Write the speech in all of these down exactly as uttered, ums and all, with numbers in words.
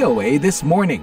O A This Morning.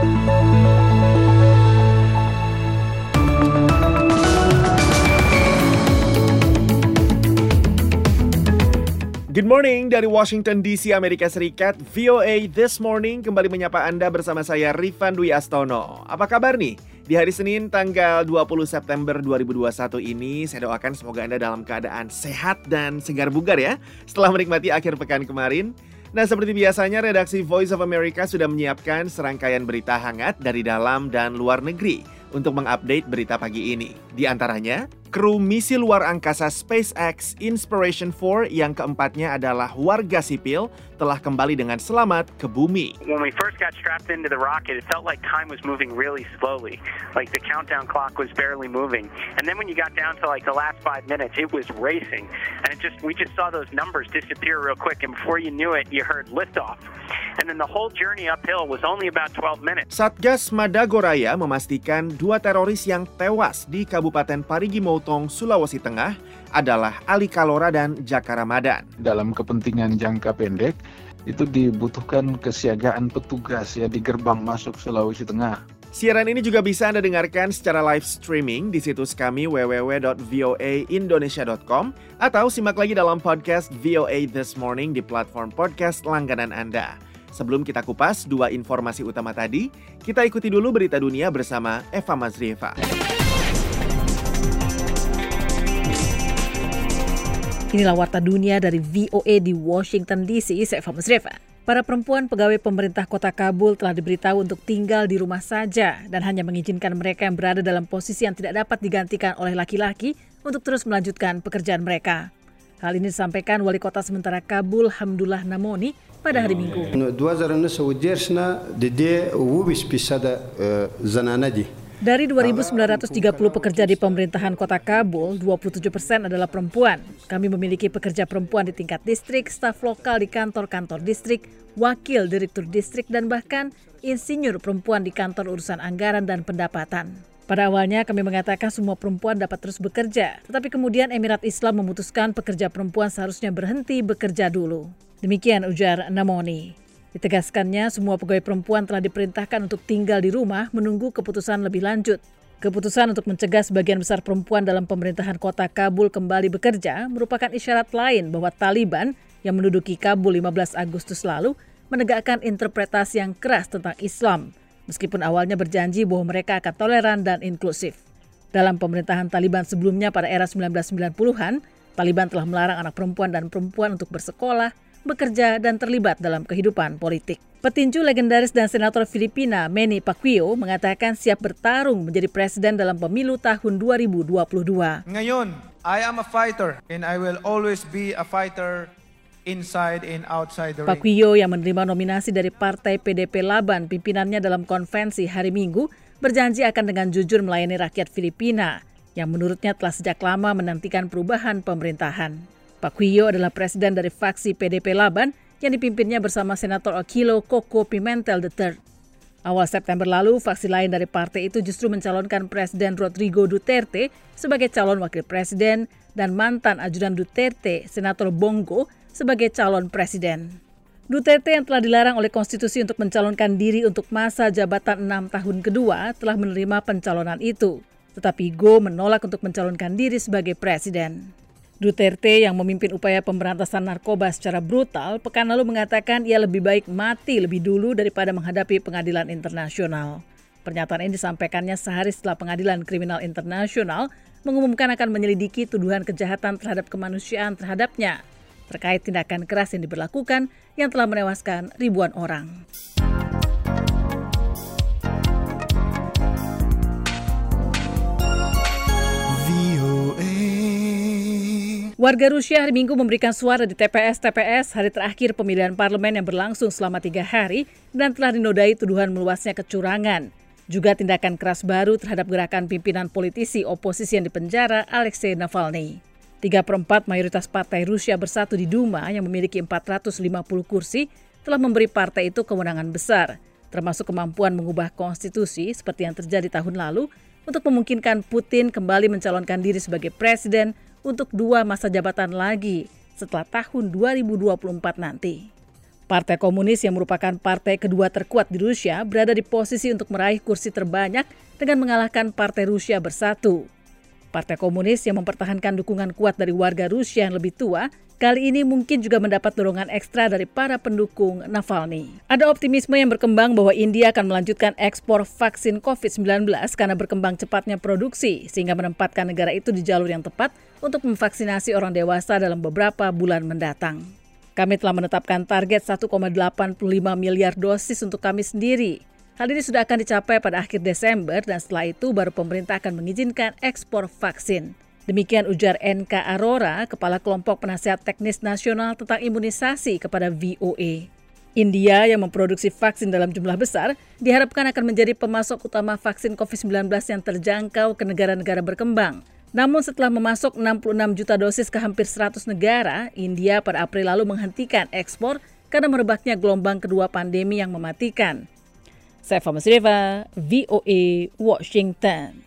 Good morning dari Washington D C, Amerika Serikat. V O A This Morning kembali menyapa Anda bersama saya Rifan Dwi Astono. Apa kabar nih? Di hari Senin tanggal dua puluh September dua ribu dua puluh satu ini, saya doakan semoga Anda dalam keadaan sehat dan segar bugar ya, setelah menikmati akhir pekan kemarin. Nah, seperti biasanya redaksi Voice of America sudah menyiapkan serangkaian berita hangat dari dalam dan luar negeri untuk mengupdate berita pagi ini. Di antaranya, kru misi luar angkasa SpaceX Inspiration empat yang keempatnya adalah warga sipil telah kembali dengan selamat ke bumi. When we first got strapped into the rocket, it felt like time was moving really slowly. Like the countdown clock was barely moving. And then when you got down to like the last five minutes, it was racing. And it just we just saw those numbers disappear real quick. And before you knew it, you heard liftoff. And then the whole journey uphill was only about twelve minutes. Satgas Madagoraya memastikan dua teroris yang tewas di Kabupaten Parigi Motong, Sulawesi Tengah adalah Ali Kalora dan Jaka Ramadan. Dalam kepentingan jangka pendek, itu dibutuhkan kesiagaan petugas ya di gerbang masuk Sulawesi Tengah. Siaran ini juga bisa Anda dengarkan secara live streaming di situs kami w w w dot v o a indonesia dot com atau simak lagi dalam podcast V O A This Morning di platform podcast langganan Anda. Sebelum kita kupas dua informasi utama tadi, kita ikuti dulu berita dunia bersama Eva Mazrieva. Inilah Warta Dunia dari V O A di Washington D C, saya Eva Mazrieva. Para perempuan pegawai pemerintah kota Kabul telah diberitahu untuk tinggal di rumah saja dan hanya mengizinkan mereka yang berada dalam posisi yang tidak dapat digantikan oleh laki-laki untuk terus melanjutkan pekerjaan mereka. Hal ini disampaikan Wali Kota Sementara Kabul Hamdullah Namoni pada hari Minggu. Dari dua ribu sembilan ratus tiga puluh pekerja di pemerintahan kota Kabul, dua puluh tujuh persen adalah perempuan. Kami memiliki pekerja perempuan di tingkat distrik, staf lokal di kantor-kantor distrik, wakil direktur distrik, dan bahkan insinyur perempuan di kantor urusan anggaran dan pendapatan. Pada awalnya kami mengatakan semua perempuan dapat terus bekerja, tetapi kemudian Emirat Islam memutuskan pekerja perempuan seharusnya berhenti bekerja dulu. Demikian ujar Namoni. Ditegaskannya, semua pegawai perempuan telah diperintahkan untuk tinggal di rumah menunggu keputusan lebih lanjut. Keputusan untuk mencegah sebagian besar perempuan dalam pemerintahan kota Kabul kembali bekerja merupakan isyarat lain bahwa Taliban yang menduduki Kabul lima belas Agustus lalu menegakkan interpretasi yang keras tentang Islam, meskipun awalnya berjanji bahwa mereka akan toleran dan inklusif. Dalam pemerintahan Taliban sebelumnya pada era sembilan belas sembilan puluhan, Taliban telah melarang anak perempuan dan perempuan untuk bersekolah, bekerja, dan terlibat dalam kehidupan politik. Petinju legendaris dan senator Filipina Manny Pacquiao mengatakan siap bertarung menjadi presiden dalam pemilu tahun dua ribu dua puluh dua. Ngayon, I am a fighter and I will always be a fighter inside and outside the ring. Pacquiao yang menerima nominasi dari Partai P D P Laban pimpinannya dalam konvensi hari Minggu berjanji akan dengan jujur melayani rakyat Filipina yang menurutnya telah sejak lama menantikan perubahan pemerintahan. Pacquiao adalah presiden dari faksi P D P Laban yang dipimpinnya bersama Senator Aquilo Coco Pimentel the third. Awal September lalu, faksi lain dari partai itu justru mencalonkan Presiden Rodrigo Duterte sebagai calon wakil presiden dan mantan ajudan Duterte, Senator Bongo, sebagai calon presiden. Duterte yang telah dilarang oleh konstitusi untuk mencalonkan diri untuk masa jabatan enam tahun kedua telah menerima pencalonan itu. Tetapi Go menolak untuk mencalonkan diri sebagai presiden. Duterte yang memimpin upaya pemberantasan narkoba secara brutal pekan lalu mengatakan ia lebih baik mati lebih dulu daripada menghadapi pengadilan internasional. Pernyataan ini disampaikannya sehari setelah pengadilan kriminal internasional mengumumkan akan menyelidiki tuduhan kejahatan terhadap kemanusiaan terhadapnya terkait tindakan keras yang diberlakukan yang telah menewaskan ribuan orang. Warga Rusia hari Minggu memberikan suara di T P S-T P S hari terakhir pemilihan parlemen yang berlangsung selama tiga hari dan telah dinodai tuduhan meluasnya kecurangan. Juga tindakan keras baru terhadap gerakan pimpinan politisi oposisi yang dipenjara Alexei Navalny. Tiga perempat mayoritas partai Rusia Bersatu di Duma yang memiliki empat ratus lima puluh kursi telah memberi partai itu kewenangan besar, termasuk kemampuan mengubah konstitusi seperti yang terjadi tahun lalu untuk memungkinkan Putin kembali mencalonkan diri sebagai presiden untuk dua masa jabatan lagi setelah tahun dua ribu dua puluh empat nanti. Partai Komunis yang merupakan partai kedua terkuat di Rusia berada di posisi untuk meraih kursi terbanyak dengan mengalahkan Partai Rusia Bersatu. Partai Komunis yang mempertahankan dukungan kuat dari warga Rusia yang lebih tua, kali ini mungkin juga mendapat dorongan ekstra dari para pendukung Navalny. Ada optimisme yang berkembang bahwa India akan melanjutkan ekspor vaksin covid sembilan belas karena berkembang cepatnya produksi, sehingga menempatkan negara itu di jalur yang tepat untuk memvaksinasi orang dewasa dalam beberapa bulan mendatang. Kami telah menetapkan target satu koma delapan lima miliar dosis untuk kami sendiri. Hal ini sudah akan dicapai pada akhir Desember dan setelah itu baru pemerintah akan mengizinkan ekspor vaksin. Demikian ujar N K Arora, Kepala Kelompok Penasihat Teknis Nasional tentang Imunisasi kepada V O A. India yang memproduksi vaksin dalam jumlah besar diharapkan akan menjadi pemasok utama vaksin covid sembilan belas yang terjangkau ke negara-negara berkembang. Namun setelah memasok enam puluh enam juta dosis ke hampir seratus negara, India pada April lalu menghentikan ekspor karena merebaknya gelombang kedua pandemi yang mematikan. Saifa Masriva, V O A, Washington.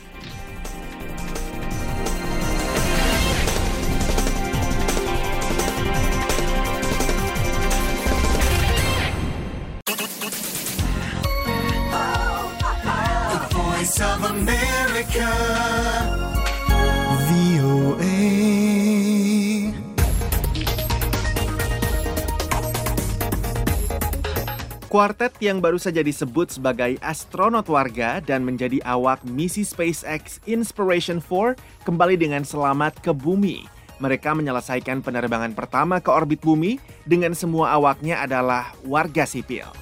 The Voice of America. V O A. Kuartet yang baru saja disebut sebagai astronot warga dan menjadi awak misi SpaceX Inspiration four kembali dengan selamat ke bumi. Mereka menyelesaikan penerbangan pertama ke orbit bumi dengan semua awaknya adalah warga sipil.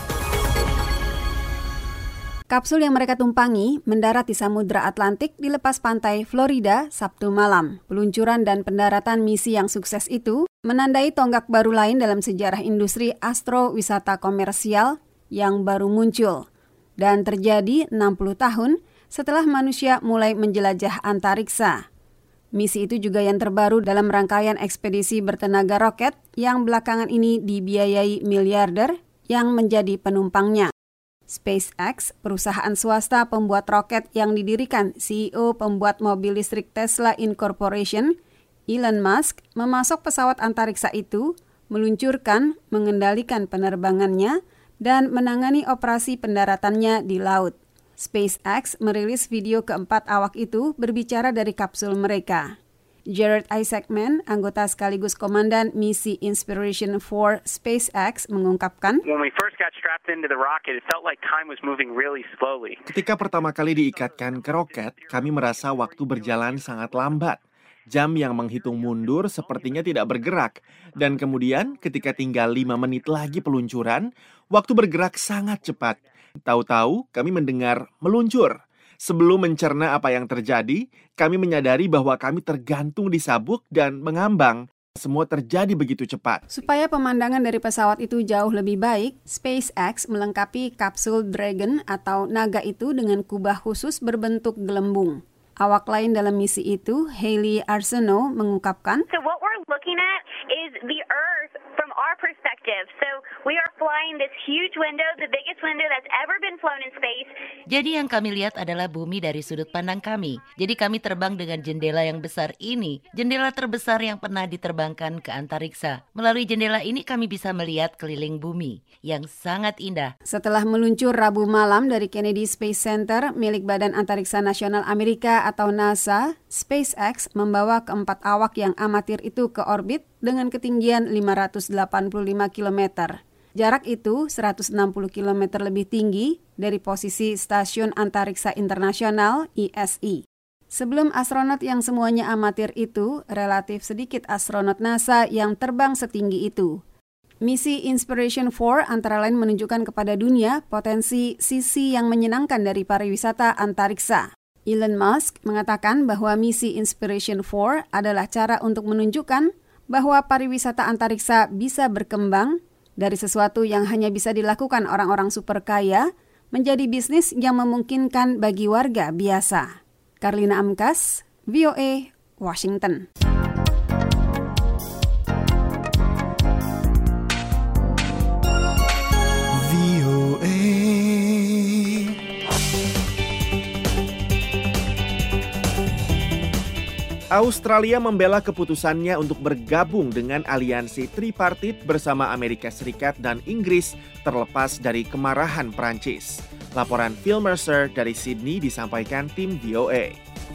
Kapsul yang mereka tumpangi mendarat di Samudra Atlantik di lepas pantai Florida Sabtu malam. Peluncuran dan pendaratan misi yang sukses itu menandai tonggak baru lain dalam sejarah industri astrowisata komersial yang baru muncul dan terjadi enam puluh tahun setelah manusia mulai menjelajah antariksa. Misi itu juga yang terbaru dalam rangkaian ekspedisi bertenaga roket yang belakangan ini dibiayai miliarder yang menjadi penumpangnya. SpaceX, perusahaan swasta pembuat roket yang didirikan C E O pembuat mobil listrik Tesla Incorporation, Elon Musk, memasok pesawat antariksa itu, meluncurkan, mengendalikan penerbangannya, dan menangani operasi pendaratannya di laut. SpaceX merilis video keempat awak itu berbicara dari kapsul mereka. Jared Isaacman, anggota sekaligus komandan misi Inspiration four SpaceX, mengungkapkan, When we first got strapped into the rocket, it felt like time was moving really slowly. Ketika pertama kali diikatkan ke roket, kami merasa waktu berjalan sangat lambat. Jam yang menghitung mundur sepertinya tidak bergerak. Dan kemudian ketika tinggal lima menit lagi peluncuran, waktu bergerak sangat cepat. Tahu-tahu kami mendengar meluncur. Sebelum mencerna apa yang terjadi, kami menyadari bahwa kami tergantung di sabuk dan mengambang. Semua terjadi begitu cepat. Supaya pemandangan dari pesawat itu jauh lebih baik, SpaceX melengkapi kapsul Dragon atau naga itu dengan kubah khusus berbentuk gelembung. Awak lain dalam misi itu, Hayley Arsenault, mengungkapkan, So what we're looking at is the Earth from our perspective. So we are flying this huge window, the biggest window that's ever been flown in space. Jadi yang kami lihat adalah bumi dari sudut pandang kami. Jadi kami terbang dengan jendela yang besar ini, jendela terbesar yang pernah diterbangkan ke antariksa. Melalui jendela ini kami bisa melihat keliling bumi yang sangat indah. Setelah meluncur Rabu malam dari Kennedy Space Center milik Badan Antariksa Nasional Amerika atau NASA, SpaceX membawa keempat awak yang amatir itu ke orbit dengan ketinggian lima ratus delapan puluh lima kilometer. Jarak itu seratus enam puluh kilometer lebih tinggi dari posisi Stasiun Antariksa Internasional I S I. Sebelum astronot yang semuanya amatir itu, relatif sedikit astronot NASA yang terbang setinggi itu. Misi Inspiration four antara lain menunjukkan kepada dunia potensi sisi yang menyenangkan dari pariwisata antariksa. Elon Musk mengatakan bahwa misi Inspiration four adalah cara untuk menunjukkan bahwa pariwisata antariksa bisa berkembang dari sesuatu yang hanya bisa dilakukan orang-orang super kaya menjadi bisnis yang memungkinkan bagi warga biasa. Karlina Amkas, V O A, Washington. Australia membela keputusannya untuk bergabung dengan aliansi tripartit bersama Amerika Serikat dan Inggris terlepas dari kemarahan Prancis. Laporan Phil Mercer dari Sydney disampaikan tim V O A.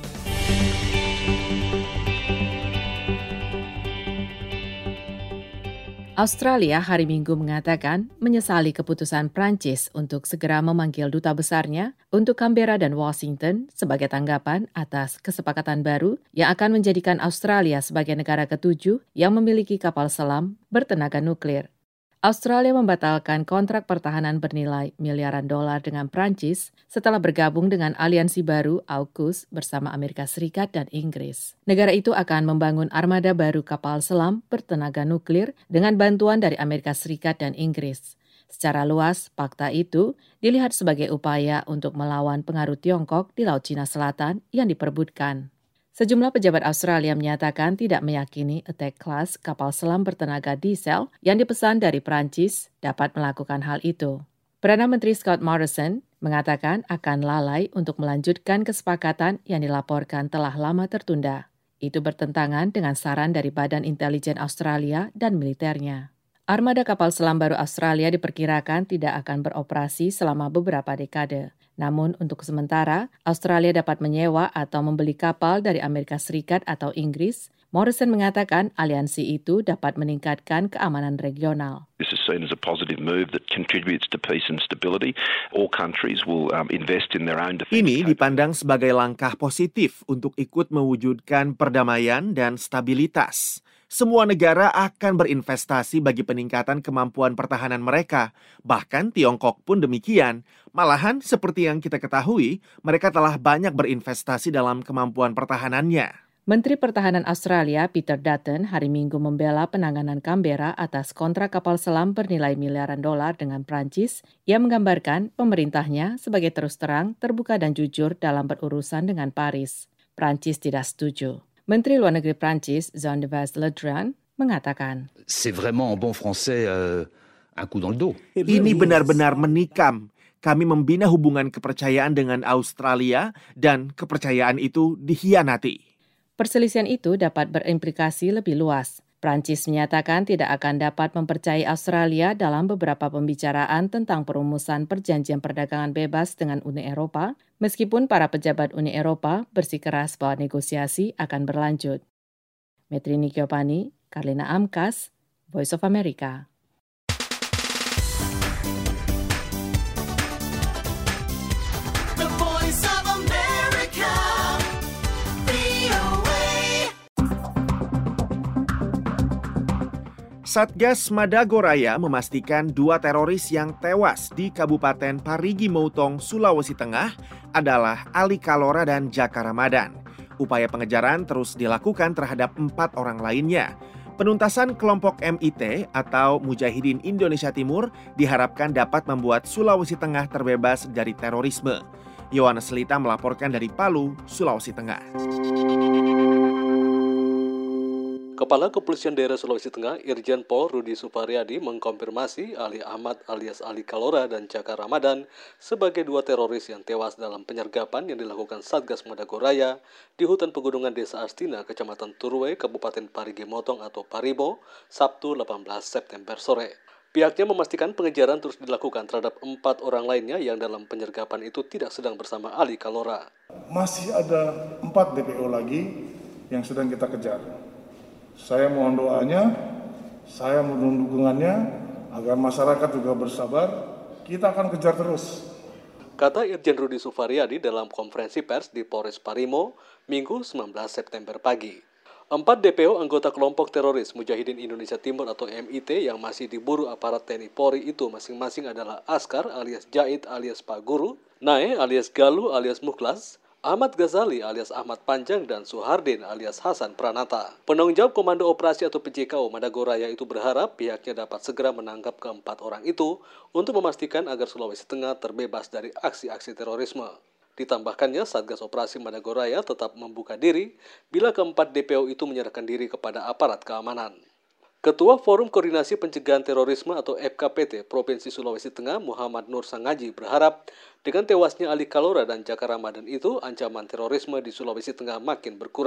Australia hari Minggu mengatakan menyesali keputusan Prancis untuk segera memanggil duta besarnya untuk Canberra dan Washington sebagai tanggapan atas kesepakatan baru yang akan menjadikan Australia sebagai negara ketujuh yang memiliki kapal selam bertenaga nuklir. Australia membatalkan kontrak pertahanan bernilai miliaran dolar dengan Prancis setelah bergabung dengan aliansi baru AUKUS bersama Amerika Serikat dan Inggris. Negara itu akan membangun armada baru kapal selam bertenaga nuklir dengan bantuan dari Amerika Serikat dan Inggris. Secara luas, fakta itu dilihat sebagai upaya untuk melawan pengaruh Tiongkok di Laut Cina Selatan yang diperebutkan. Sejumlah pejabat Australia menyatakan tidak meyakini Attack Class kapal selam bertenaga diesel yang dipesan dari Prancis dapat melakukan hal itu. Perdana Menteri Scott Morrison mengatakan akan lalai untuk melanjutkan kesepakatan yang dilaporkan telah lama tertunda. Itu bertentangan dengan saran dari Badan Intelijen Australia dan militernya. Armada kapal selam baru Australia diperkirakan tidak akan beroperasi selama beberapa dekade. Namun untuk sementara, Australia dapat menyewa atau membeli kapal dari Amerika Serikat atau Inggris. Morrison mengatakan aliansi itu dapat meningkatkan keamanan regional. This is seen as a positive move that contributes to peace and stability. All countries will um, invest in their own defense. Ini dipandang sebagai langkah positif untuk ikut mewujudkan perdamaian dan stabilitas. Semua negara akan berinvestasi bagi peningkatan kemampuan pertahanan mereka. Bahkan Tiongkok pun demikian. Malahan seperti yang kita ketahui, mereka telah banyak berinvestasi dalam kemampuan pertahanannya. Menteri Pertahanan Australia Peter Dutton hari Minggu membela penanganan Canberra atas kontrak kapal selam bernilai miliaran dolar dengan Prancis. Ia menggambarkan pemerintahnya sebagai terus terang, terbuka dan jujur dalam berurusan dengan Paris. Prancis tidak setuju. Menteri Luar Negeri Prancis, Jean-Yves Le Drian, mengatakan, C'est vraiment en bon français euh, un coup dans le dos. Ini benar-benar menikam. Kami membina hubungan kepercayaan dengan Australia dan kepercayaan itu dikhianati. Perselisihan itu dapat berimplikasi lebih luas. Prancis menyatakan tidak akan dapat mempercayai Australia dalam beberapa pembicaraan tentang perumusan perjanjian perdagangan bebas dengan Uni Eropa, meskipun para pejabat Uni Eropa bersikeras bahwa negosiasi akan berlanjut. Metri Nikyopani, Karlina Amkas, Voice of America. The Voice of America, V O A. Satgas Madagoraya memastikan dua teroris yang tewas di Kabupaten Parigi Motong, Sulawesi Tengah adalah Ali Kalora dan Jaka Ramadan. Upaya pengejaran terus dilakukan terhadap empat orang lainnya. Penuntasan kelompok M I T atau Mujahidin Indonesia Timur diharapkan dapat membuat Sulawesi Tengah terbebas dari terorisme. Yohanes Lita melaporkan dari Palu, Sulawesi Tengah. Kepala Kepolisian Daerah Sulawesi Tengah, Irjen Pol Rudi Supariadi mengkonfirmasi Ali Ahmad alias Ali Kalora dan Jaka Ramadan sebagai dua teroris yang tewas dalam penyergapan yang dilakukan Satgas Madagoraya di hutan pegunungan Desa Astina, Kecamatan Turwe, Kabupaten Parigi Motong atau Paribo, Sabtu delapan belas September sore. Pihaknya memastikan pengejaran terus dilakukan terhadap empat orang lainnya yang dalam penyergapan itu tidak sedang bersama Ali Kalora. Masih ada empat D P O lagi yang sedang kita kejar. Saya mohon doanya, saya mohon dukungannya agar masyarakat juga bersabar. Kita akan kejar terus. Kata Irjen Rudi Supariadi dalam konferensi pers di Polres Parimo, Minggu sembilan belas September pagi. Empat D P O anggota kelompok teroris Mujahidin Indonesia Timur atau M I T yang masih diburu aparat T N I Polri itu masing-masing adalah Askar alias Jahid alias Pak Guru, Nae alias Galuh alias Mukhlas, Ahmad Ghazali alias Ahmad Panjang, dan Suhardin alias Hasan Pranata. Penanggung jawab Komando Operasi atau P J K O Madagoraya itu berharap pihaknya dapat segera menangkap keempat orang itu untuk memastikan agar Sulawesi Tengah terbebas dari aksi-aksi terorisme. Ditambahkannya, Satgas Operasi Madagoraya tetap membuka diri bila keempat D P O itu menyerahkan diri kepada aparat keamanan. Ketua Forum Koordinasi Pencegahan Terorisme atau F K P T Provinsi Sulawesi Tengah Muhammad Nur Sangaji berharap dengan tewasnya Ali Kalora dan Jaka Ramadan itu ancaman terorisme di Sulawesi Tengah makin berkurang.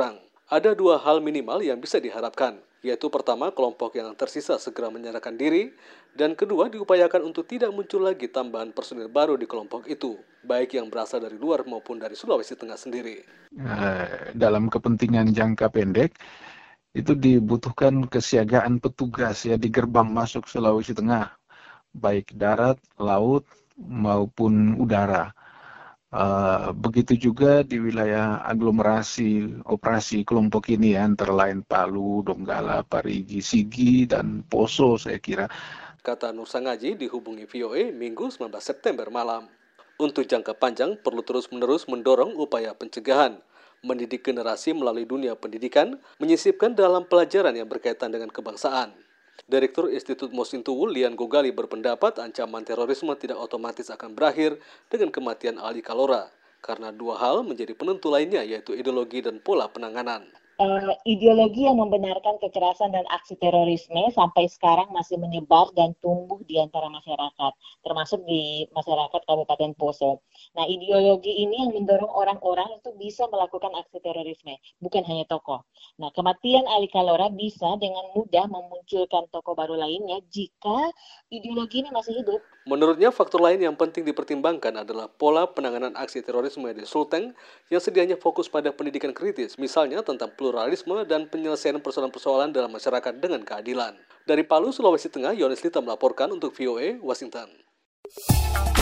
Ada dua hal minimal yang bisa diharapkan, yaitu pertama, kelompok yang tersisa segera menyerahkan diri, dan kedua, diupayakan untuk tidak muncul lagi tambahan personil baru di kelompok itu, baik yang berasal dari luar maupun dari Sulawesi Tengah sendiri. Eh, dalam kepentingan jangka pendek, itu dibutuhkan kesiagaan petugas ya di gerbang masuk Sulawesi Tengah, baik darat, laut, maupun udara. Uh, begitu juga di wilayah aglomerasi operasi kelompok ini ya, antara lain Palu, Donggala, Parigi, Sigi, dan Poso saya kira. Kata Nur Sangaji dihubungi V O A Minggu sembilan belas September malam. Untuk jangka panjang perlu terus-menerus mendorong upaya pencegahan, mendidik generasi melalui dunia pendidikan, menyisipkan dalam pelajaran yang berkaitan dengan kebangsaan. Direktur Institut Mosintowo Lian Gogali berpendapat ancaman terorisme tidak otomatis akan berakhir dengan kematian Ali Kalora, karena dua hal menjadi penentu lainnya, yaitu ideologi dan pola penanganan. Uh, ideologi yang membenarkan kekerasan dan aksi terorisme sampai sekarang masih menyebar dan tumbuh di antara masyarakat, termasuk di masyarakat Kabupaten Poso. Nah, ideologi ini yang mendorong orang-orang itu bisa melakukan aksi terorisme, bukan hanya tokoh. Nah, kematian Ali Kalora bisa dengan mudah memunculkan tokoh baru lainnya jika ideologi ini masih hidup. Menurutnya, faktor lain yang penting dipertimbangkan adalah pola penanganan aksi terorisme di Sulteng yang sedianya fokus pada pendidikan kritis, misalnya tentang pluralisme dan penyelesaian persoalan-persoalan dalam masyarakat dengan keadilan. Dari Palu, Sulawesi Tengah, Yones Lita melaporkan untuk V O A, Washington.